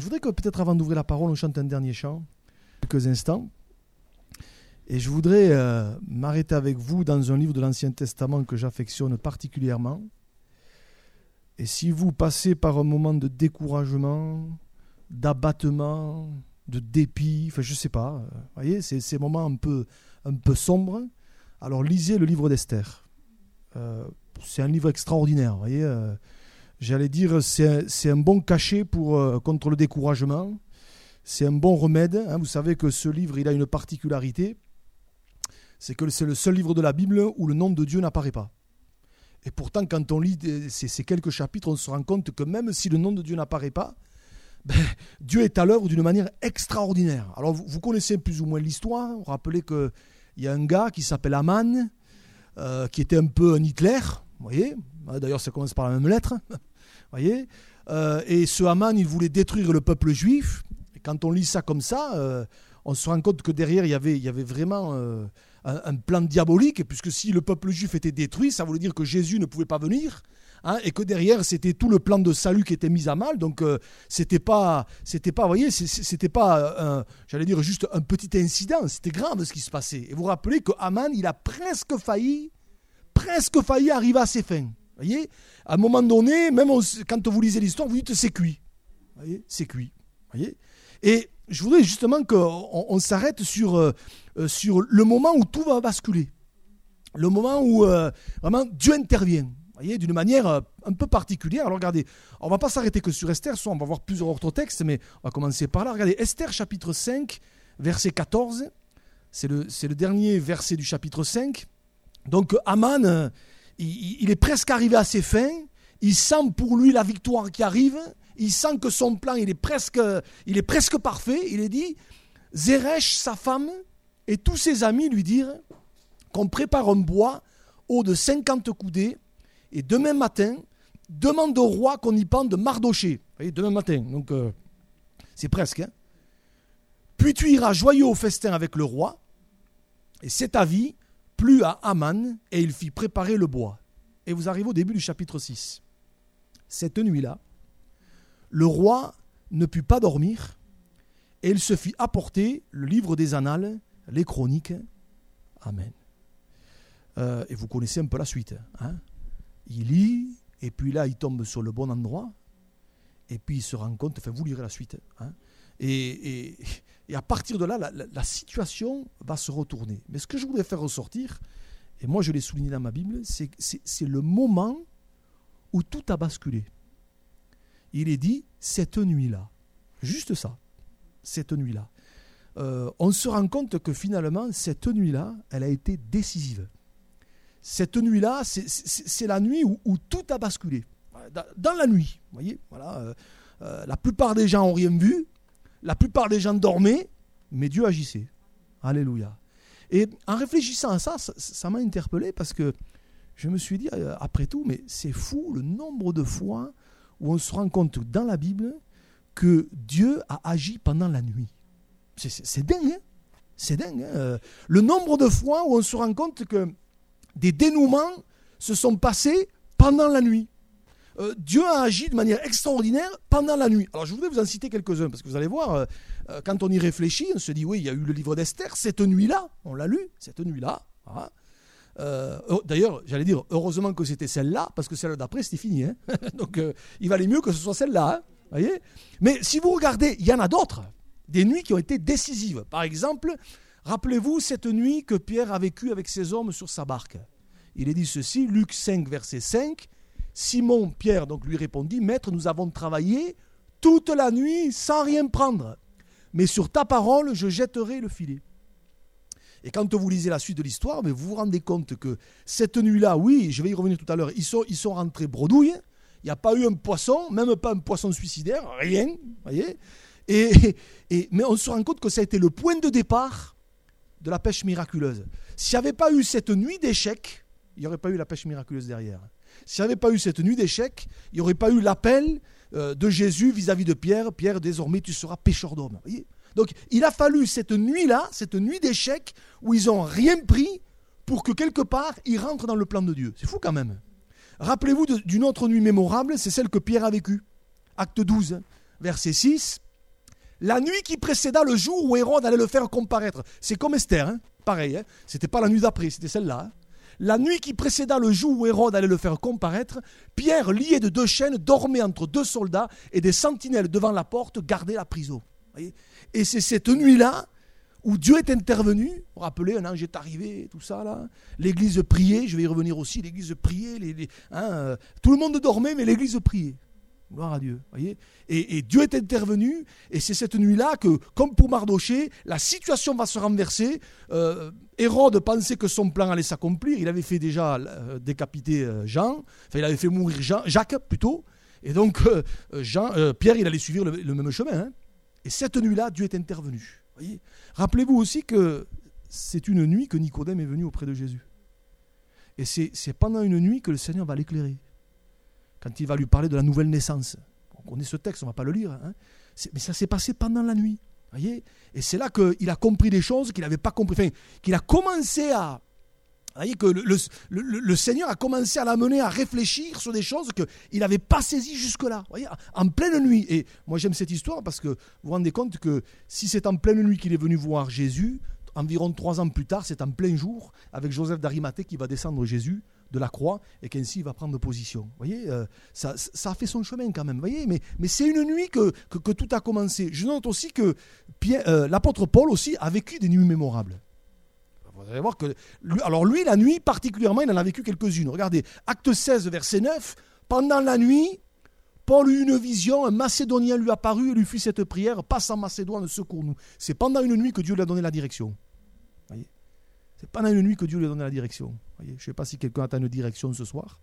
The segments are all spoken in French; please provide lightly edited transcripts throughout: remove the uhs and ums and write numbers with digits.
voudrais que peut-être avant d'ouvrir la parole, on chante un dernier chant, quelques instants. Et je voudrais m'arrêter avec vous dans un livre de l'Ancien Testament que j'affectionne particulièrement. Et si vous passez par un moment de découragement, d'abattement, de dépit, enfin je ne sais pas, voyez, c'est ces moments un peu sombres, alors lisez le livre d'Esther. C'est un livre extraordinaire, vous voyez. J'allais dire, c'est un bon cachet contre le découragement. C'est un bon remède. Vous savez que ce livre, il a une particularité. C'est que c'est le seul livre de la Bible où le nom de Dieu n'apparaît pas. Et pourtant, quand on lit ces quelques chapitres, on se rend compte que même si le nom de Dieu n'apparaît pas, Dieu est à l'œuvre d'une manière extraordinaire. Alors, vous connaissez plus ou moins l'histoire. Vous rappelez qu'il y a un gars qui s'appelle Aman, qui était un peu un Hitler, vous voyez. D'ailleurs, ça commence par la même lettre, vous voyez. Et ce Aman, il voulait détruire le peuple juif. Et quand on lit ça comme ça, on se rend compte que derrière, il y avait vraiment un plan diabolique, puisque si le peuple juif était détruit, ça voulait dire que Jésus ne pouvait pas venir, et que derrière, c'était tout le plan de salut qui était mis à mal. Donc, c'était pas, vous voyez, c'était pas, j'allais dire, juste un petit incident. C'était grave ce qui se passait. Et vous vous rappelez que Aman, il a presque failli arriver à ses fins. Vous voyez, à un moment donné, même quand vous lisez l'histoire, vous dites c'est cuit. Vous voyez, c'est cuit. Vous voyez. Et je voudrais justement qu'on s'arrête sur le moment où tout va basculer. Le moment où vraiment Dieu intervient. Vous voyez, d'une manière un peu particulière. Alors regardez, on ne va pas s'arrêter que sur Esther, soit on va voir plusieurs autres textes, mais on va commencer par là. Regardez, Esther chapitre 5, verset 14. C'est le dernier verset du chapitre 5. Donc Aman, il est presque arrivé à ses fins. Il sent pour lui la victoire qui arrive. Il sent que son plan, il est presque parfait. Il est dit, Zeresh, sa femme, et tous ses amis lui dirent qu'on prépare un bois haut de 50 coudées, et demain matin, demande au roi qu'on y pende Mardoché. Vous voyez, demain matin, donc c'est presque. Puis tu iras joyeux au festin avec le roi, et cet avis plut à Aman, et il fit préparer le bois. Et vous arrivez au début du chapitre 6. Cette nuit-là, le roi ne put pas dormir, et il se fit apporter le livre des annales, les chroniques. Amen. Et vous connaissez un peu la suite. Il lit, et puis là, il tombe sur le bon endroit, et puis il se rend compte, enfin vous lirez la suite. Et à partir de là, la situation va se retourner. Mais ce que je voudrais faire ressortir, et moi je l'ai souligné dans ma Bible, c'est le moment où tout a basculé. Il est dit, cette nuit-là, juste ça, cette nuit-là. On se rend compte que finalement, cette nuit-là, elle a été décisive. Cette nuit-là, c'est la nuit où tout a basculé. Dans la nuit, vous voyez, voilà, la plupart des gens n'ont rien vu, la plupart des gens dormaient, mais Dieu agissait. Alléluia. Et en réfléchissant à ça, ça m'a interpellé parce que je me suis dit, après tout, mais c'est fou le nombre de fois où on se rend compte dans la Bible que Dieu a agi pendant la nuit. C'est dingue, hein? C'est dingue. Hein? Le nombre de fois où on se rend compte que des dénouements se sont passés pendant la nuit. Dieu a agi de manière extraordinaire pendant la nuit. Alors je voudrais vous en citer quelques-uns, parce que vous allez voir, quand on y réfléchit, on se dit, oui, il y a eu le livre d'Esther, cette nuit-là, on l'a lu, cette nuit-là. Voilà. D'ailleurs, j'allais dire, heureusement que c'était celle-là, parce que celle d'après, c'était fini. Hein. Donc il valait mieux que ce soit celle-là. Hein. Voyez. Mais si vous regardez, il y en a d'autres, des nuits qui ont été décisives. Par exemple, rappelez-vous cette nuit que Pierre a vécue avec ses hommes sur sa barque. Il est dit ceci, Luc 5, verset 5. Simon, Pierre, donc lui répondit, « Maître, nous avons travaillé toute la nuit sans rien prendre. Mais sur ta parole, je jetterai le filet. » Et quand vous lisez la suite de l'histoire, mais vous vous rendez compte que cette nuit-là, oui, je vais y revenir tout à l'heure, ils sont rentrés bredouilles. Il n'y a pas eu un poisson, même pas un poisson suicidaire, rien. Voyez. Mais on se rend compte que ça a été le point de départ de la pêche miraculeuse. S'il n'y avait pas eu cette nuit d'échec, il n'y aurait pas eu la pêche miraculeuse derrière. S'il n'y avait pas eu cette nuit d'échec, il n'y aurait pas eu l'appel de Jésus vis-à-vis de Pierre. Pierre, désormais, tu seras pêcheur d'hommes. Voyez. Donc, il a fallu cette nuit-là, cette nuit d'échec, où ils n'ont rien pris pour que quelque part, ils rentrent dans le plan de Dieu. C'est fou quand même. Rappelez-vous d'une autre nuit mémorable, c'est celle que Pierre a vécue. Acte 12, verset 6. La nuit qui précéda le jour où Hérode allait le faire comparaître. C'est comme Esther, hein, pareil. Hein, c'était pas la nuit d'après, c'était celle-là. Hein. La nuit qui précéda le jour où Hérode allait le faire comparaître, Pierre, lié de 2 chaînes, dormait entre 2 soldats et des sentinelles devant la porte gardaient la prison. Voyez, et c'est cette nuit-là où Dieu est intervenu. Vous vous rappelez, un ange est arrivé, tout ça là. L'église priait, je vais y revenir aussi, l'église priait. Tout le monde dormait, mais l'église priait. Gloire à Dieu. Voyez, et Dieu est intervenu, et c'est cette nuit-là que, comme pour Mardochée, la situation va se renverser. Hérode pensait que son plan allait s'accomplir. Il avait fait déjà décapiter Jean, enfin il avait fait mourir Jacques plutôt. Et donc Pierre, il allait suivre le même chemin. Hein. Et cette nuit-là, Dieu est intervenu. Voyez, rappelez-vous aussi que c'est une nuit que Nicodème est venu auprès de Jésus. Et c'est pendant une nuit que le Seigneur va l'éclairer. Quand il va lui parler de la nouvelle naissance. On connaît ce texte, on ne va pas le lire. Hein. Mais ça s'est passé pendant la nuit. Voyez, et c'est là qu'il a compris des choses qu'il n'avait pas compris. Enfin, qu'il a commencé à... Vous voyez que le Seigneur a commencé à l'amener à réfléchir sur des choses qu'il n'avait pas saisies jusque-là. Vous voyez, en pleine nuit. Et moi j'aime cette histoire parce que vous vous rendez compte que si c'est en pleine nuit qu'il est venu voir Jésus, environ 3 ans plus tard, c'est en plein jour, avec Joseph d'Arimathée qui va descendre Jésus de la croix et qu'ainsi il va prendre position. Vous voyez, ça a fait son chemin quand même. Vous voyez, mais c'est une nuit que tout a commencé. Je note aussi que l'apôtre Paul aussi a vécu des nuits mémorables. Vous allez voir que lui, la nuit particulièrement, il en a vécu quelques-unes. Regardez, acte 16, verset 9. Pendant la nuit, Paul eut une vision, un Macédonien lui apparut et lui fit cette prière, passe en Macédoine, secours-nous. C'est pendant une nuit que Dieu lui a donné la direction. Voyez, c'est pendant une nuit que Dieu lui a donné la direction. Voyez, je ne sais pas si quelqu'un a une direction ce soir,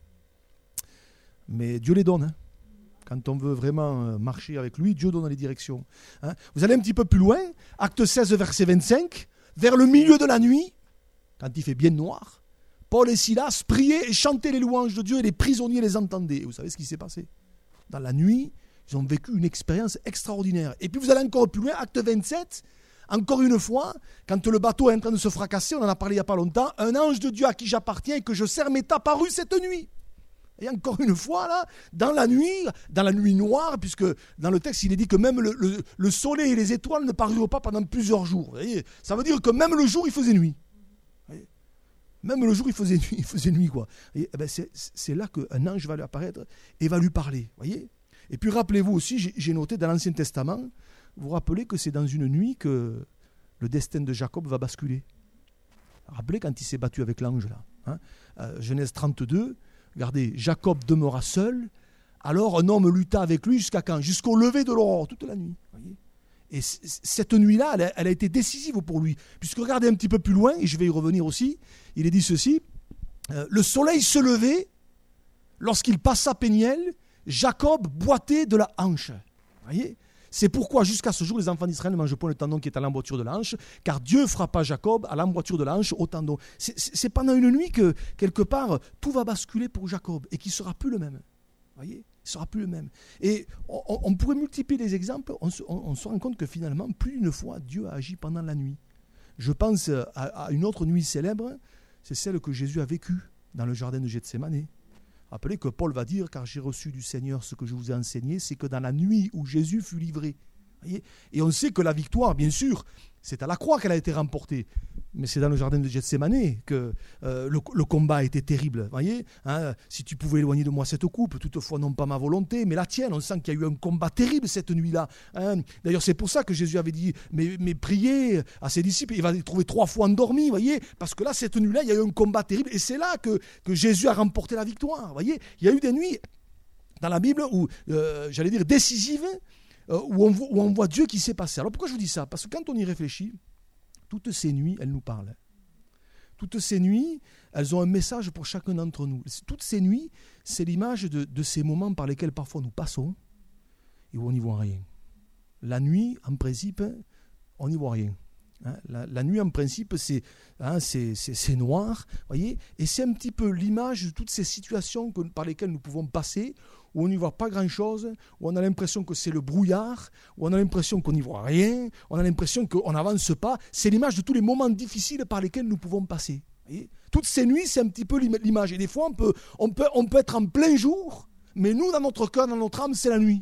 mais Dieu les donne. Hein. Quand on veut vraiment marcher avec lui, Dieu donne les directions. Hein. Vous allez un petit peu plus loin, acte 16, verset 25, vers le milieu de la nuit, quand il fait bien noir, Paul et Silas priaient et chantaient les louanges de Dieu et les prisonniers les entendaient. Et vous savez ce qui s'est passé? Dans la nuit, ils ont vécu une expérience extraordinaire. Et puis vous allez encore plus loin, acte 27, encore une fois, quand le bateau est en train de se fracasser, on en a parlé il n'y a pas longtemps, un ange de Dieu à qui j'appartiens et que je sers m'est apparu cette nuit. Et encore une fois, là, dans la nuit noire, puisque dans le texte, il est dit que même le soleil et les étoiles ne parurent pas pendant plusieurs jours. Vous voyez, ça veut dire que même le jour, il faisait nuit. Même le jour, il faisait nuit, quoi. Et, ben c'est là qu'un ange va lui apparaître et va lui parler. Voyez. Et puis rappelez-vous aussi, j'ai noté dans l'Ancien Testament, vous vous rappelez que c'est dans une nuit que le destin de Jacob va basculer. Rappelez quand il s'est battu avec l'ange, là. Hein. Genèse 32, regardez, Jacob demeura seul, alors un homme lutta avec lui jusqu'à quand? Jusqu'au lever de l'aurore, toute la nuit. Voyez. Et cette nuit-là, elle a été décisive pour lui. Puisque regardez un petit peu plus loin, et je vais y revenir aussi, il est dit ceci, le soleil se levait, lorsqu'il passa Péniel, Jacob boitait de la hanche. Voyez, c'est pourquoi jusqu'à ce jour, les enfants d'Israël ne mangent point le tendon qui est à l'emboîture de la hanche, car Dieu frappa Jacob à l'emboîture de la hanche au tendon. C'est pendant une nuit que, quelque part, tout va basculer pour Jacob, et qu'il ne sera plus le même. Voyez, il ne sera plus le même. Et on pourrait multiplier les exemples, on se rend compte que finalement, plus d'une fois, Dieu a agi pendant la nuit. Je pense à une autre nuit célèbre, c'est celle que Jésus a vécue dans le jardin de Gethsémanée. Rappelez que Paul va dire, car j'ai reçu du Seigneur ce que je vous ai enseigné, c'est que dans la nuit où Jésus fut livré, voyez, et on sait que la victoire, bien sûr, c'est à la croix qu'elle a été remportée. Mais c'est dans le jardin de Gethsémanée que le combat a été terrible. Voyez, hein, si tu pouvais éloigner de moi cette coupe, toutefois non pas ma volonté, mais la tienne. On sent qu'il y a eu un combat terrible cette nuit-là. Hein. D'ailleurs, c'est pour ça que Jésus avait dit, mais priez à ses disciples. Il va les trouver 3 fois endormis, voyez, parce que là, cette nuit-là, il y a eu un combat terrible. Et c'est là que Jésus a remporté la victoire. Voyez, il y a eu des nuits dans la Bible où, j'allais dire, décisives, où on voit Dieu qui s'est passé. Alors pourquoi je vous dis ça? Parce que quand on y réfléchit, toutes ces nuits, elles nous parlent. Toutes ces nuits, elles ont un message pour chacun d'entre nous. Toutes ces nuits, c'est l'image de ces moments par lesquels parfois nous passons et où on n'y voit rien. La nuit, en principe, on n'y voit rien. Hein, la nuit, en principe, c'est noir, voyez, et c'est un petit peu l'image de toutes ces situations par lesquelles nous pouvons passer, où on n'y voit pas grand-chose, où on a l'impression que c'est le brouillard, où on a l'impression qu'on n'y voit rien, on a l'impression qu'on n'avance pas. C'est l'image de tous les moments difficiles par lesquels nous pouvons passer. Voyez, toutes ces nuits, c'est un petit peu l'image. Et des fois, on peut être en plein jour, mais nous, dans notre cœur, dans notre âme, c'est la nuit.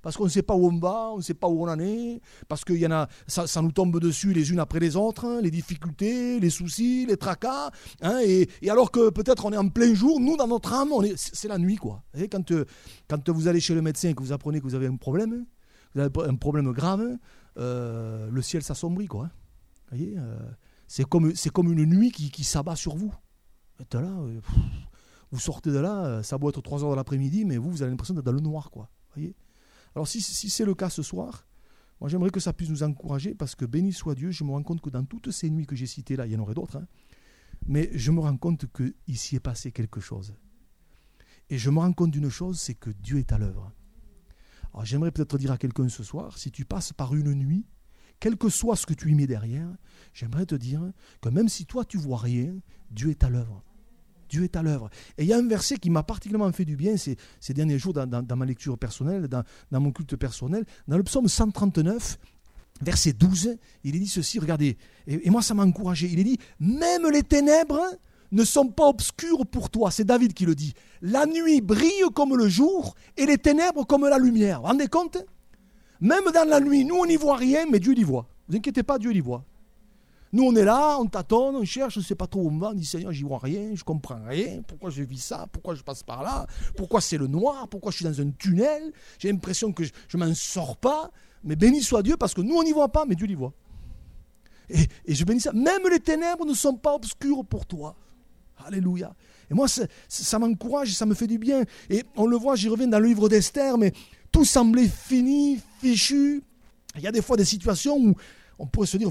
parce qu'on ne sait pas où on va, on ne sait pas où on en est, parce que ça nous tombe dessus les unes après les autres, hein, les difficultés, les soucis, les tracas, hein, et alors que peut-être on est en plein jour, nous dans notre âme, c'est la nuit, quoi. Et quand vous allez chez le médecin et que vous apprenez que vous avez un problème, vous avez un problème grave, le ciel s'assombrit, quoi. Vous voyez, c'est comme une nuit qui s'abat sur vous. Et là, vous sortez de là, ça doit être 3h de l'après-midi, mais vous avez l'impression d'être dans le noir, quoi. Voyez. Alors si c'est le cas ce soir, moi j'aimerais que ça puisse nous encourager, parce que béni soit Dieu, je me rends compte que dans toutes ces nuits que j'ai citées là, il y en aurait d'autres, hein, mais je me rends compte qu'il s'y est passé quelque chose. Et je me rends compte d'une chose, c'est que Dieu est à l'œuvre. Alors j'aimerais peut-être dire à quelqu'un ce soir, si tu passes par une nuit, quel que soit ce que tu y mets derrière, j'aimerais te dire que même si toi tu vois rien, Dieu est à l'œuvre. Dieu est à l'œuvre. Et il y a un verset qui m'a particulièrement fait du bien ces derniers jours dans ma lecture personnelle, dans mon culte personnel, dans le psaume 139, verset 12, il est dit ceci, regardez, et moi ça m'a encouragé, il est dit, même les ténèbres ne sont pas obscures pour toi, c'est David qui le dit. La nuit brille comme le jour et les ténèbres comme la lumière. Vous vous rendez compte ? Même dans la nuit, nous on n'y voit rien, mais Dieu y voit. Ne vous inquiétez pas, Dieu y voit. Nous, on est là, on tâtonne, on cherche, on ne sait pas trop où on va. On dit, Seigneur, j'y vois rien, je ne comprends rien. Pourquoi je vis ça? Pourquoi je passe par là? Pourquoi c'est le noir? Pourquoi je suis dans un tunnel? J'ai l'impression que je ne m'en sors pas. Mais béni soit Dieu, parce que nous, on n'y voit pas, mais Dieu y voit. Et je bénis ça. Même les ténèbres ne sont pas obscures pour toi. Alléluia. Et moi, ça m'encourage, ça me fait du bien. Et on le voit, j'y reviens dans le livre d'Esther, mais tout semblait fini, fichu. Il y a des fois des situations où on pourrait se dire...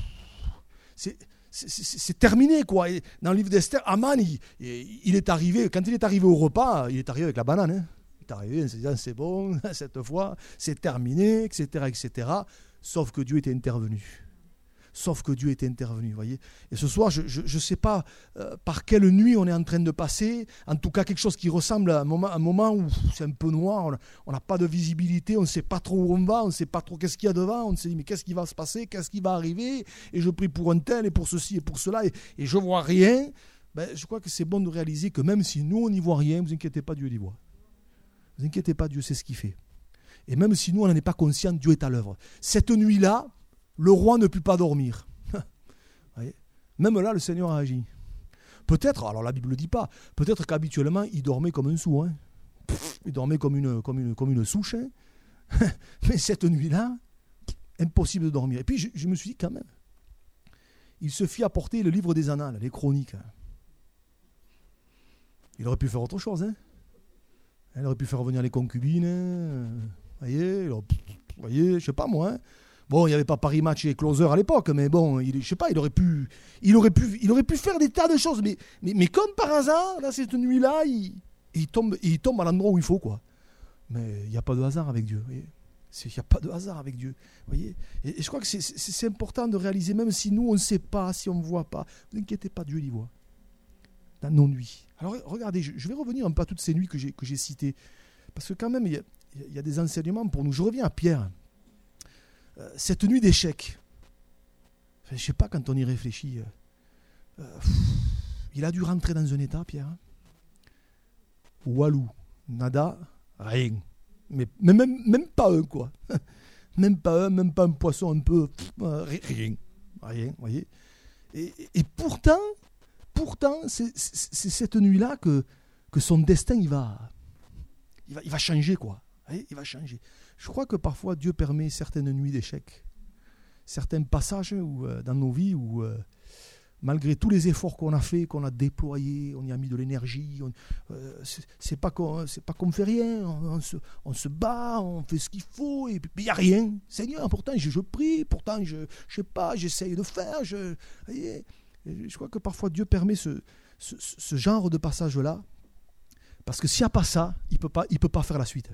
C'est terminé, quoi. Et dans le livre d'Esther, Aman, il est arrivé, quand il est arrivé au repas, il est arrivé avec la banane. Hein. Il est arrivé en se disant, c'est bon, cette fois, c'est terminé, etc., etc. Sauf que Dieu était intervenu. Vous voyez. Et ce soir, je ne sais pas par quelle nuit on est en train de passer. En tout cas, quelque chose qui ressemble à un moment où c'est un peu noir, on n'a pas de visibilité, on ne sait pas trop où on va, on ne sait pas trop qu'est-ce qu'il y a devant, on se dit mais qu'est-ce qui va se passer, qu'est-ce qui va arriver, et je prie pour un tel et pour ceci et pour cela, et je ne vois rien. Ben, je crois que c'est bon de réaliser que même si nous on n'y voit rien, ne vous inquiétez pas, Dieu y voit. Ne vous inquiétez pas, Dieu sait ce qu'il fait. Et même si nous on n'en est pas conscient, Dieu est à l'œuvre. Cette nuit-là, le roi ne put pas dormir. Même là, le Seigneur a agi. Peut-être, alors la Bible ne le dit pas, peut-être qu'habituellement, il dormait comme un sou. Hein. Il dormait comme une souche. Hein. Mais cette nuit-là, impossible de dormir. Et puis, je me suis dit quand même, il se fit apporter le livre des Annales, les chroniques. Il aurait pu faire autre chose. Hein. Il aurait pu faire revenir les concubines. Voyez, je ne sais pas moi. Hein. Bon, il n'y avait pas Paris Match et Closer à l'époque, mais bon, je sais pas, il aurait pu faire des tas de choses, mais comme par hasard, là, cette nuit-là, il tombe à l'endroit où il faut, quoi. Mais il n'y a pas de hasard avec Dieu, voyez. Il n'y a pas de hasard avec Dieu, voyez. Et je crois que c'est important de réaliser, même si nous, on ne sait pas, si on ne voit pas, ne vous inquiétez pas, Dieu y voit. Dans nos nuits. Alors, regardez, je vais revenir un peu à toutes ces nuits que j'ai citées, parce que quand même, il y a des enseignements pour nous. Je reviens à Pierre. Cette nuit d'échec, je ne sais pas, quand on y réfléchit, il a dû rentrer dans un état, Pierre. Walou, nada, rien. Mais même pas un, quoi. Même pas un poisson un peu... rien, vous voyez. Et pourtant, c'est cette nuit-là que son destin, il va changer, quoi. Il va changer. Je crois que parfois Dieu permet certaines nuits d'échecs, certains passages dans nos vies où, malgré tous les efforts qu'on a faits, qu'on a déployés, on y a mis de l'énergie, c'est pas qu'on ne fait rien, on se bat, on fait ce qu'il faut, et puis il n'y a rien. Seigneur, pourtant je prie, pourtant je sais pas, j'essaye de faire. Je crois que parfois Dieu permet ce genre de passage-là, parce que s'il n'y a pas ça, il peut pas faire la suite.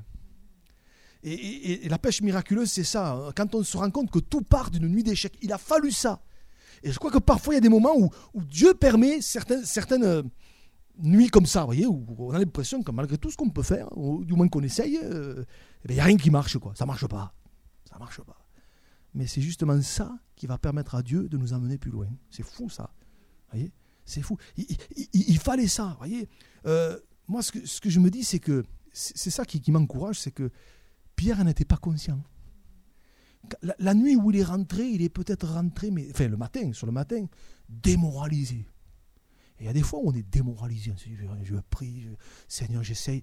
Et la pêche miraculeuse, c'est ça. Quand on se rend compte que tout part d'une nuit d'échec, il a fallu ça. Et je crois que parfois, il y a des moments où Dieu permet certaines nuits comme ça, vous voyez, où on a l'impression que malgré tout ce qu'on peut faire, ou du moins qu'on essaye, il n'y a rien qui marche, quoi. Ça ne marche pas. Mais c'est justement ça qui va permettre à Dieu de nous emmener plus loin. C'est fou, ça. Vous voyez, c'est fou. Il fallait ça, vous voyez. Moi, ce que je me dis, c'est que c'est ça qui m'encourage, c'est que Pierre n'était pas conscient. La nuit où il est rentré, il est peut-être rentré, mais enfin sur le matin, démoralisé. Et il y a des fois où on est démoralisé. On se dit, je prie, Seigneur, j'essaye,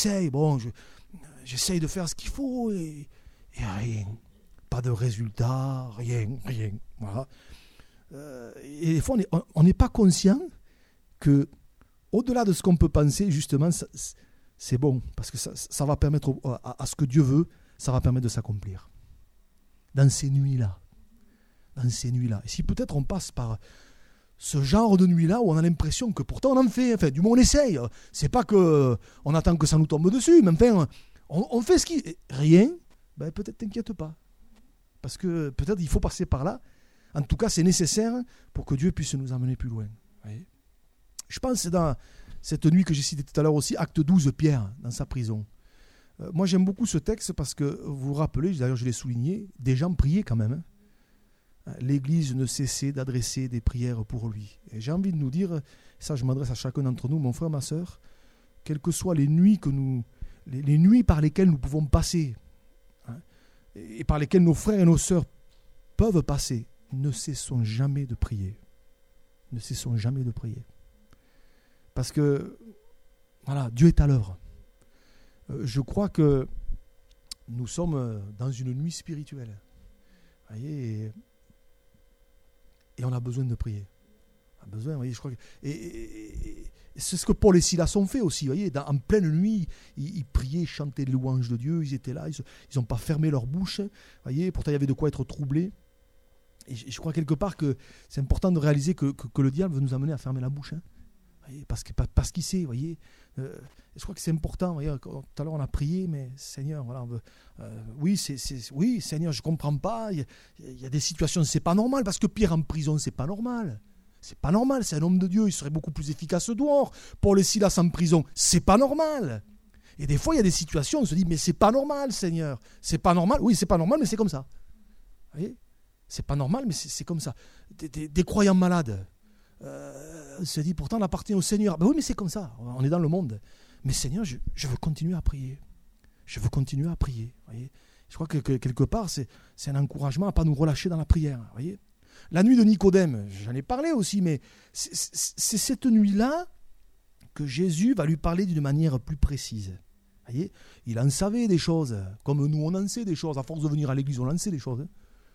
j'essaye de faire ce qu'il faut et rien. Pas de résultat, rien. Voilà. Et des fois, on n'est pas conscient que, au-delà de ce qu'on peut penser, justement, c'est bon, parce que ça va permettre à ce que Dieu veut, ça va permettre de s'accomplir. Dans ces nuits-là. Et si peut-être on passe par ce genre de nuit-là où on a l'impression que pourtant on en fait, enfin, du moins on essaye. C'est pas qu'on attend que ça nous tombe dessus, mais enfin, on fait ce qui... Rien, ben peut-être t'inquiète pas. Parce que peut-être il faut passer par là. En tout cas, c'est nécessaire pour que Dieu puisse nous emmener plus loin. Voyez, je pense que c'est dans cette nuit que j'ai citée tout à l'heure aussi, acte 12, Pierre, dans sa prison. Moi, j'aime beaucoup ce texte parce que, vous vous rappelez, d'ailleurs je l'ai souligné, des gens priaient quand même. L'Église ne cessait d'adresser des prières pour lui. Et j'ai envie de nous dire, ça je m'adresse à chacun d'entre nous, mon frère, ma sœur, quelles que soient les nuits les nuits par lesquelles nous pouvons passer, et par lesquelles nos frères et nos sœurs peuvent passer, ne cessons jamais de prier. Ne cessons jamais de prier. Parce que, voilà, Dieu est à l'œuvre. Je crois que nous sommes dans une nuit spirituelle. Voyez, et on a besoin de prier. On a besoin, voyez, je crois que, et c'est ce que Paul et Silas ont fait aussi. Voyez, en pleine nuit, ils priaient, ils chantaient les louanges de Dieu. Ils étaient là, ils n'ont pas fermé leur bouche. Voyez, pourtant il y avait de quoi être troublé. Et je crois quelque part que c'est important de réaliser que le diable veut nous amener à fermer la bouche. Voyez, parce qu'il sait, voyez. Je crois que c'est important. Voyez, tout à l'heure on a prié, mais Seigneur, voilà, on veut, oui, Seigneur, je comprends pas. Il y a des situations, c'est pas normal, parce que Pierre en prison, c'est pas normal. C'est pas normal. C'est un homme de Dieu, il serait beaucoup plus efficace dehors. Paul et Silas en prison, c'est pas normal. Et des fois, il y a des situations, on se dit, mais c'est pas normal, Seigneur. C'est pas normal. Oui, c'est pas normal, mais c'est comme ça. Vous voyez, c'est pas normal, mais c'est comme ça. Des croyants malades. On se dit, pourtant, on appartient au Seigneur. Ben oui, mais c'est comme ça. On est dans le monde. Mais Seigneur, je veux continuer à prier. Je veux continuer à prier. Voyez, je crois que quelque part, c'est un encouragement à ne pas nous relâcher dans la prière. Voyez, la nuit de Nicodème, j'en ai parlé aussi, mais c'est cette nuit-là que Jésus va lui parler d'une manière plus précise. Voyez, il en savait des choses, comme nous on en sait des choses. À force de venir à l'église, on en sait des choses.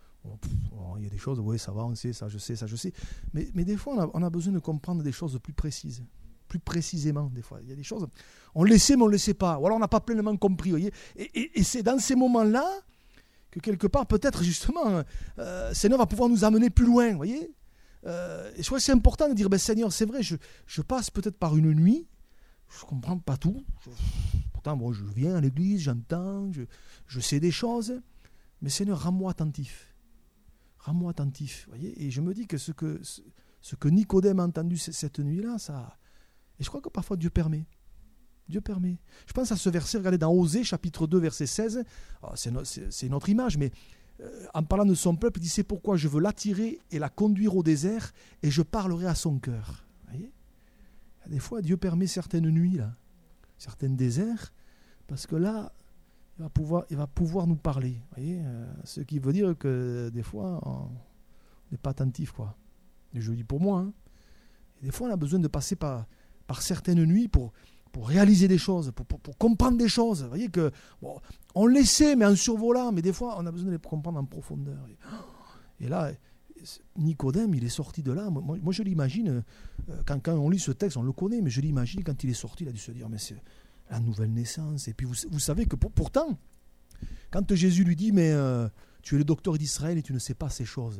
Il y a des choses, oui, ça va, on sait, ça je sais. Mais des fois, on a besoin de comprendre des choses plus précises. Plus précisément, des fois. Il y a des choses, on le sait, mais on ne le sait pas. Ou alors on n'a pas pleinement compris. Voyez, et c'est dans ces moments-là que quelque part, peut-être justement, Seigneur va pouvoir nous amener plus loin. Voyez, et je crois que c'est important de dire, ben, Seigneur, c'est vrai, je passe peut-être par une nuit, je ne comprends pas tout. Pourtant, bon, je viens à l'église, j'entends, je sais des choses. Mais Seigneur, rends-moi attentif. Rends-moi attentif. Voyez, et je me dis que ce que Nicodème a entendu cette nuit-là, ça... Et je crois que parfois Dieu permet. Dieu permet. Je pense à ce verset, regardez, dans Osée, chapitre 2, verset 16. Alors, c'est notre image, mais en parlant de son peuple, il dit, c'est pourquoi je veux l'attirer et la conduire au désert, et je parlerai à son cœur. Voyez, des fois, Dieu permet certaines nuits, là, certains déserts, parce que là, il va pouvoir nous parler. Voyez, ce qui veut dire que des fois, on n'est pas attentif, quoi. Et je le dis pour moi. Hein. Et des fois, on a besoin de passer par certaines nuits pour réaliser des choses, pour comprendre des choses. Vous voyez que bon, on le sait, mais en survolant, mais des fois, on a besoin de les comprendre en profondeur. Et là, Nicodème, il est sorti de là. Moi je l'imagine, quand on lit ce texte, on le connaît, mais je l'imagine quand il est sorti, il a dû se dire, mais c'est la nouvelle naissance. Et puis vous savez que pourtant, quand Jésus lui dit, mais tu es le docteur d'Israël et tu ne sais pas ces choses.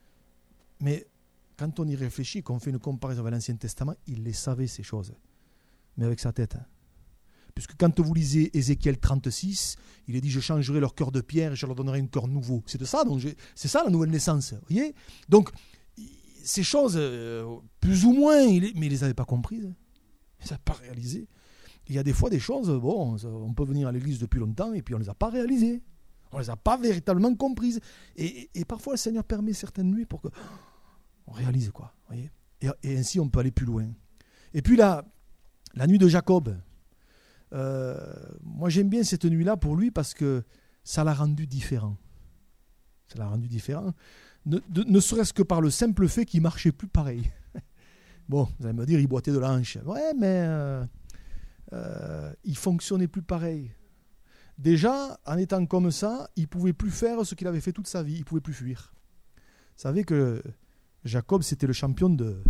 Mais quand on y réfléchit, qu'on fait une comparaison avec l'Ancien Testament, il les savait ces choses, mais avec sa tête. Puisque quand vous lisez Ézéchiel 36, il est dit, je changerai leur cœur de pierre et je leur donnerai un cœur nouveau. C'est de ça, donc c'est ça la nouvelle naissance. Voyez, donc, ces choses, plus ou moins, mais il ne les avait pas comprises. Il ne les a pas réalisées. Il y a des fois des choses, bon, on peut venir à l'église depuis longtemps et puis on ne les a pas réalisées. On ne les a pas véritablement comprises. Et parfois, le Seigneur permet certaines nuits pour que on réalise, quoi. Voyez, et ainsi, on peut aller plus loin. Et puis la nuit de Jacob. moi j'aime bien cette nuit-là pour lui parce que ça l'a rendu différent. Ça l'a rendu différent, ne serait-ce que par le simple fait qu'il marchait plus pareil. Bon, vous allez me dire, il boitait de la hanche. Ouais, mais il fonctionnait plus pareil. Déjà, en étant comme ça, il ne pouvait plus faire ce qu'il avait fait toute sa vie. Il ne pouvait plus fuir. Vous savez que Jacob, c'était le champion de...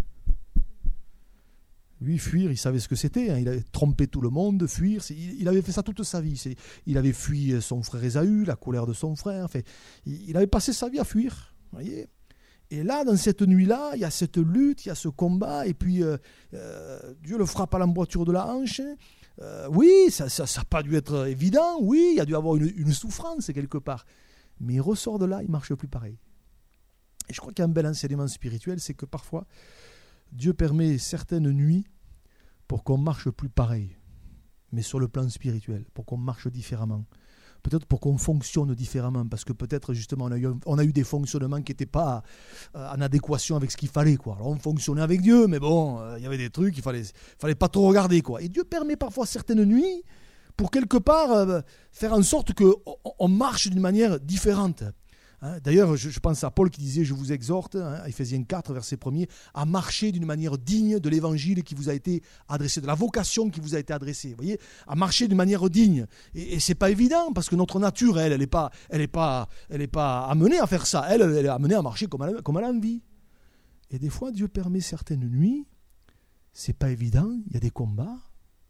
Lui, fuir, il savait ce que c'était. Hein. Il avait trompé tout le monde, fuir. Il avait fait ça toute sa vie. Il avait fui son frère Ésaü, la colère de son frère. Enfin, il avait passé sa vie à fuir. Voyez. Et là, dans cette nuit-là, il y a cette lutte, il y a ce combat. Et puis, Dieu le frappe à l'emboîture de la hanche. Oui, ça n'a pas dû être évident. Oui, il a dû avoir une souffrance quelque part. Mais il ressort de là, il ne marche plus pareil. Et je crois qu'il y a un bel enseignement spirituel, c'est que parfois, Dieu permet certaines nuits pour qu'on marche plus pareil, mais sur le plan spirituel, pour qu'on marche différemment. Peut-être pour qu'on fonctionne différemment, parce que peut-être justement on a eu des fonctionnements qui n'étaient pas en adéquation avec ce qu'il fallait, quoi. Alors on fonctionnait avec Dieu, mais bon, il y avait des trucs, il fallait pas trop regarder, quoi. Et Dieu permet parfois certaines nuits pour quelque part faire en sorte qu'on marche d'une manière différente. Hein, d'ailleurs, je pense à Paul qui disait « Je vous exhorte hein, », Ephésiens 4, verset 1er, à marcher d'une manière digne de l'évangile qui vous a été adressé, de la vocation qui vous a été adressée. Vous voyez, à marcher d'une manière digne. Et c'est pas évident, parce que notre nature, elle est pas amenée à faire ça. Elle est amenée à marcher comme elle a envie. Et des fois, Dieu permet certaines nuits, c'est pas évident, il y a des combats.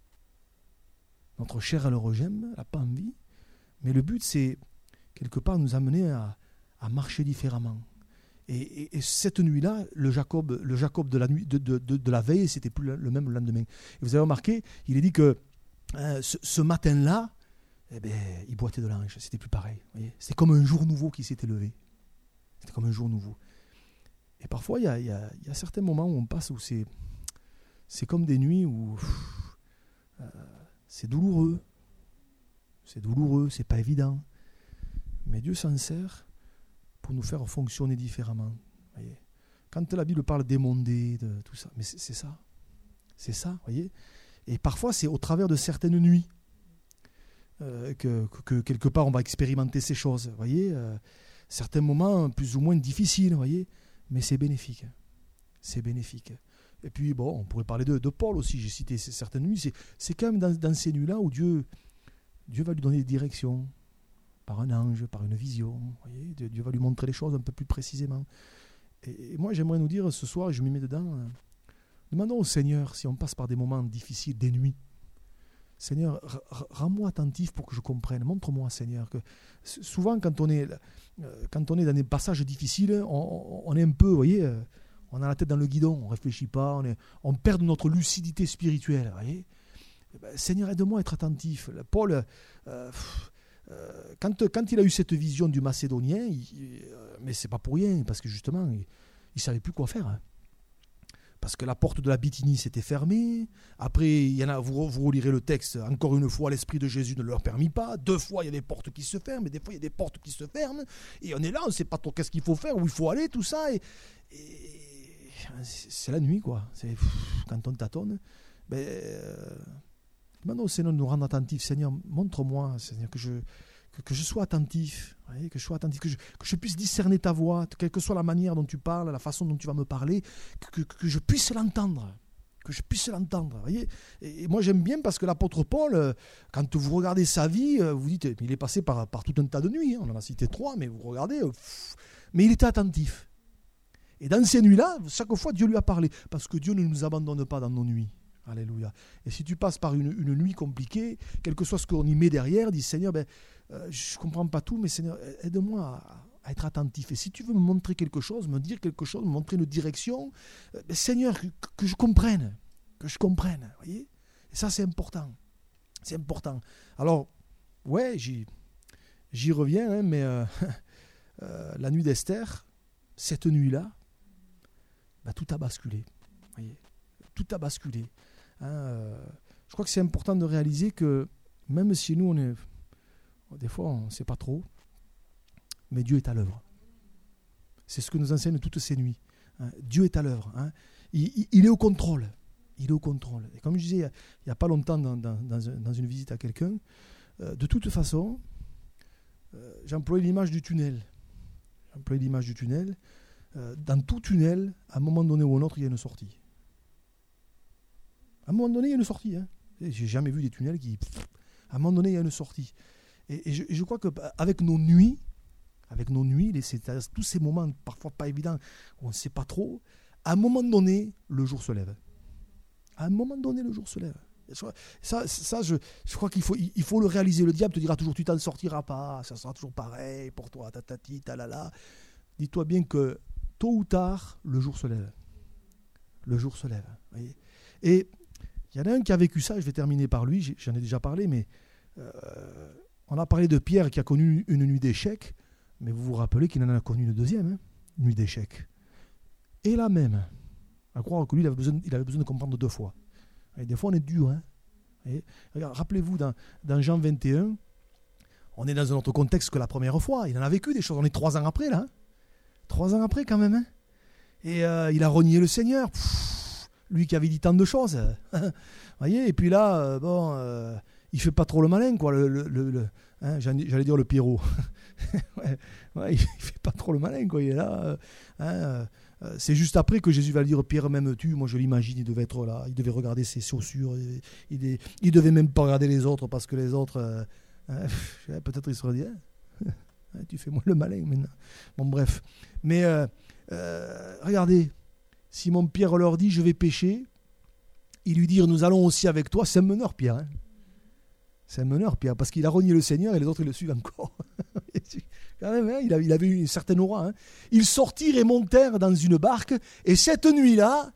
Notre chair, elle le rejette, elle n'a pas envie. Mais le but, c'est quelque part nous amener à marcher différemment. Et cette nuit-là, le Jacob de la nuit de la veille, c'était plus le même le lendemain. Et vous avez remarqué, il est dit que ce matin-là, eh ben, il boitait de la hanche. C'était plus pareil. Voyez, c'était comme un jour nouveau qui s'était levé. C'était comme un jour nouveau. Et parfois, il y a certains moments où on passe où c'est comme des nuits où c'est douloureux. C'est douloureux, c'est pas évident. Mais Dieu s'en sert pour nous faire fonctionner différemment. Voyez. Quand la Bible parle d'émonder, de tout ça, mais c'est ça. C'est ça, voyez. Et parfois, c'est au travers de certaines nuits que quelque part, on va expérimenter ces choses. Voyez. Certains moments plus ou moins difficiles, voyez. Mais c'est bénéfique. C'est bénéfique. Et puis, bon, on pourrait parler de Paul aussi. J'ai cité certaines nuits. C'est quand même dans ces nuits-là où Dieu va lui donner des directions. Par un ange, par une vision. Voyez, Dieu va lui montrer les choses un peu plus précisément. Et moi, j'aimerais nous dire ce soir, je m'y mets dedans, demandons au Seigneur, si on passe par des moments difficiles, des nuits, Seigneur, rends-moi attentif pour que je comprenne. Montre-moi, Seigneur, que souvent, quand on est dans des passages difficiles, on est un peu, vous voyez, on a la tête dans le guidon, on ne réfléchit pas, on perd notre lucidité spirituelle. Voyez. Seigneur, aide-moi à être attentif. Paul... Quand il a eu cette vision du Macédonien, mais c'est pas pour rien, parce que justement, il savait plus quoi faire. Parce que la porte de la Bithynie s'était fermée. Après, il y en a, vous relirez le texte, encore une fois, l'Esprit de Jésus ne leur permit pas. 2 fois, il y a des portes qui se ferment, et des fois, il y a des portes qui se ferment. Et on est là, on ne sait pas trop qu'est-ce qu'il faut faire, où il faut aller, tout ça. Et c'est la nuit, quoi. Quand on tâtonne, demandons au Seigneur de nous rendre attentifs. Seigneur, montre-moi, Seigneur, que je sois attentif, voyez, que je puisse discerner ta voix, quelle que soit la manière dont tu parles, la façon dont tu vas me parler, que je puisse l'entendre. Voyez. Et moi, j'aime bien parce que l'apôtre Paul, quand vous regardez sa vie, vous dites, il est passé par tout un tas de nuits, on en a cité 3, mais vous regardez, mais il était attentif. Et dans ces nuits-là, chaque fois, Dieu lui a parlé, parce que Dieu ne nous abandonne pas dans nos nuits. Alléluia. Et si tu passes par une nuit compliquée, quel que soit ce qu'on y met derrière, dis Seigneur, je ne comprends pas tout, mais Seigneur, aide-moi à être attentif. Et si tu veux me montrer quelque chose, me dire quelque chose, me montrer une direction, Seigneur, que je comprenne. Voyez. Et ça, c'est important. C'est important. Alors, ouais, j'y reviens, hein, mais la nuit d'Esther, cette nuit-là, tout a basculé. Voyez. Tout a basculé. Je crois que c'est important de réaliser que même si nous, des fois, on ne sait pas trop, mais Dieu est à l'œuvre. C'est ce que nous enseignent toutes ces nuits. Dieu est à l'œuvre. Il est au contrôle. Il est au contrôle. Et comme je disais il n'y a pas longtemps dans une visite à quelqu'un, de toute façon, j'emploie l'image du tunnel. Dans tout tunnel, à un moment donné ou un autre, il y a une sortie. À un moment donné, il y a une sortie. Hein. J'ai jamais vu des tunnels qui... À un moment donné, il y a une sortie. Et je crois qu'avec nos nuits, tous ces moments parfois pas évidents, où on ne sait pas trop, à un moment donné, le jour se lève. À un moment donné, le jour se lève. Ça je crois qu'il faut le réaliser. Le diable te dira toujours, tu t'en sortiras pas, ça sera toujours pareil pour toi, tatati, talala. Dis-toi bien que tôt ou tard, le jour se lève. Le jour se lève. Voyez. Et il y en a un qui a vécu ça, je vais terminer par lui, j'en ai déjà parlé, mais on a parlé de Pierre qui a connu une nuit d'échecs, mais vous vous rappelez qu'il en a connu une deuxième, hein, nuit d'échecs. Et la même. À croire que lui, il avait besoin de comprendre 2 fois. Et des fois, on est dur. Hein. Et, regarde, rappelez-vous, dans Jean 21, on est dans un autre contexte que la première fois. Il en a vécu des choses. On est 3 ans après, là. 3 ans après, quand même. Hein. Et il a renié le Seigneur. Lui qui avait dit tant de choses. Voyez. Et puis là, il fait pas trop le malin, quoi. Hein, j'allais dire le Pierrot. ouais, il fait pas trop le malin, quoi. Il est là. C'est juste après que Jésus va dire Pierre, m'aimes-tu? Moi je l'imagine, il devait être là, il devait regarder ses chaussures, il devait même pas regarder les autres parce que les autres, peut-être il se serait dit tu fais moi le malin maintenant. Bon bref, mais regardez, Simon Pierre leur dit je vais pêcher, ils lui dirent nous allons aussi avec toi. C'est un meneur Pierre, hein. C'est un meneur Pierre parce qu'il a renié le Seigneur et les autres ils le suivent encore. Quand même, hein, il avait une certaine aura. Hein. Ils sortirent et montèrent dans une barque, et cette nuit-là,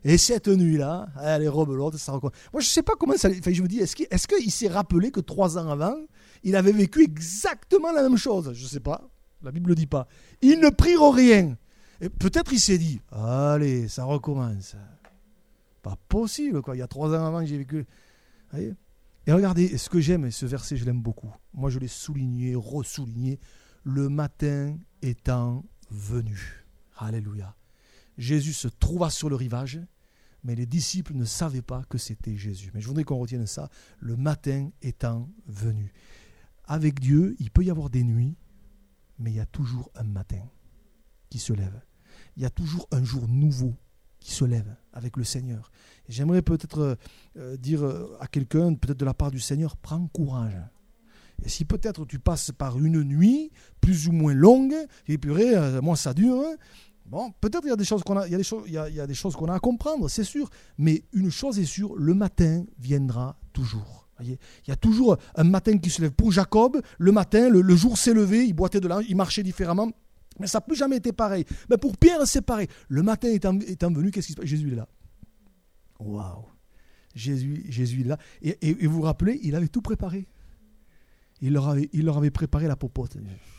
les rebelotes, ça recommence. Moi, je ne sais pas comment ça... Enfin, je me dis, est-ce qu'il s'est rappelé que 3 ans avant, il avait vécu exactement la même chose? Je ne sais pas, la Bible ne le dit pas. Ils ne prirent rien. Et peut-être il s'est dit, allez, ça recommence. Pas possible, quoi. Il y a 3 ans avant que j'ai vécu... Voyez. Et regardez, ce que j'aime, et ce verset, je l'aime beaucoup. Moi, je l'ai souligné, ressouligné. Le matin étant venu. Alléluia. Jésus se trouva sur le rivage, mais les disciples ne savaient pas que c'était Jésus. Mais je voudrais qu'on retienne ça. Le matin étant venu. Avec Dieu, il peut y avoir des nuits, mais il y a toujours un matin qui se lève. Il y a toujours un jour nouveau qui se lève avec le Seigneur. Et j'aimerais peut-être dire à quelqu'un, peut-être de la part du Seigneur, prends courage. Et si peut-être tu passes par une nuit plus ou moins longue, et purée, moi ça dure, hein. Bon, peut-être il y a des choses qu'on a à comprendre, c'est sûr, mais une chose est sûre, le matin viendra toujours. Voyez, il y a toujours un matin qui se lève. Pour Jacob, le matin, le jour s'est levé, il boitait de l'ange, il marchait différemment, mais ça n'a plus jamais été pareil. Mais pour Pierre, c'est pareil. Le matin étant venu, qu'est-ce qui se passe? Jésus est là. Waouh! Jésus est là. Et vous vous rappelez, il avait tout préparé. Il leur avait préparé la popote.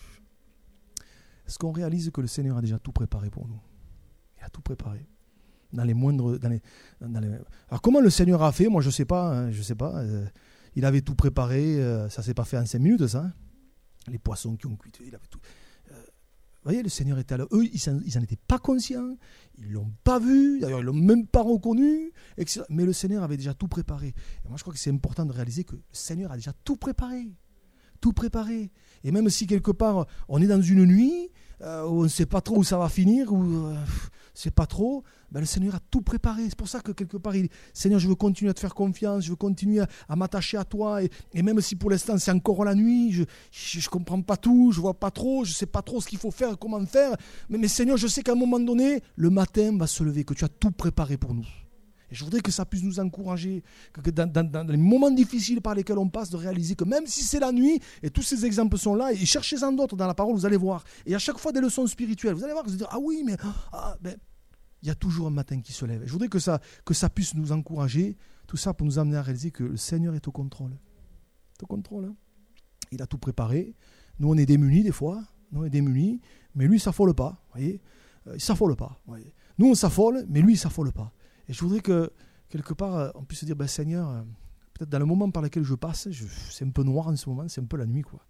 Est-ce qu'on réalise que le Seigneur a déjà tout préparé pour nous? Il a tout préparé. Dans les moindres... Alors comment le Seigneur a fait? Moi je sais pas. Hein, il avait tout préparé. Ça ne s'est pas fait en 5 minutes, ça. Hein. Les poissons qui ont cuit, il avait tout... Vous voyez, le Seigneur était là. Eux, ils n'en étaient pas conscients. Ils ne l'ont pas vu. D'ailleurs, ils ne l'ont même pas reconnu. Etc. Mais le Seigneur avait déjà tout préparé. Et moi, je crois que c'est important de réaliser que le Seigneur a déjà tout préparé. Tout préparé. Et même si quelque part, on est dans une nuit, où on ne sait pas trop où ça va finir, ou c'est pas trop, ben le Seigneur a tout préparé. C'est pour ça que quelque part, il dit, Seigneur, je veux continuer à te faire confiance, je veux continuer à m'attacher à toi. Et même si pour l'instant, c'est encore la nuit, je ne comprends pas tout, je ne vois pas trop, je ne sais pas trop ce qu'il faut faire, comment faire. Mais Seigneur, je sais qu'à un moment donné, le matin va se lever, que tu as tout préparé pour nous. Et je voudrais que ça puisse nous encourager, que dans les moments difficiles par lesquels on passe, de réaliser que même si c'est la nuit, et tous ces exemples sont là, et cherchez-en d'autres dans la parole, vous allez voir. Et à chaque fois des leçons spirituelles, vous allez voir, vous allez dire, ah oui, mais il y a toujours un matin qui se lève. Et je voudrais que ça puisse nous encourager, tout ça pour nous amener à réaliser que le Seigneur est au contrôle. Il est au contrôle. Hein. Il a tout préparé. Nous, on est démunis des fois, mais lui, il ne s'affole pas. Voyez, il ne s'affole pas. Voyez. Nous, on s'affole, mais lui, il ne s'affole pas. Et je voudrais que, quelque part, on puisse se dire, Seigneur, peut-être dans le moment par lequel je passe, c'est un peu noir en ce moment, c'est un peu la nuit, quoi.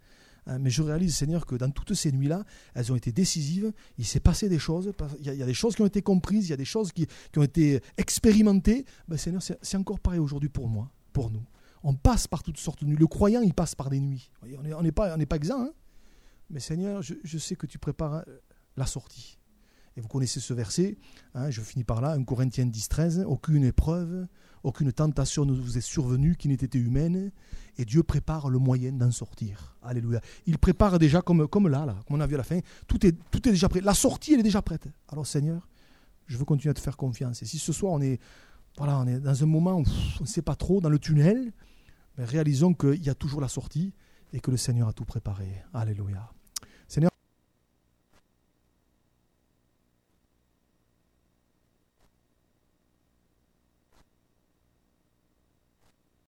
Mais je réalise, Seigneur, que dans toutes ces nuits-là, elles ont été décisives. Il s'est passé des choses. Il y a des choses qui ont été comprises, il y a des choses qui ont été expérimentées. Seigneur, c'est encore pareil aujourd'hui pour moi, pour nous. On passe par toutes sortes de nuits. Le croyant, il passe par des nuits. On n'est pas exempt. Hein. Mais Seigneur, je sais que tu prépares la sortie. Et vous connaissez ce verset, hein, je finis par là, 1 Corinthiens 10, 13, aucune épreuve, aucune tentation ne vous est survenue qui n'ait été humaine, et Dieu prépare le moyen d'en sortir. Alléluia. Il prépare déjà comme là, comme on a vu à la fin, tout est déjà prêt. La sortie, elle est déjà prête. Alors Seigneur, je veux continuer à te faire confiance. Et si ce soir on est dans un moment où on ne sait pas trop, dans le tunnel, mais réalisons qu'il y a toujours la sortie et que le Seigneur a tout préparé. Alléluia.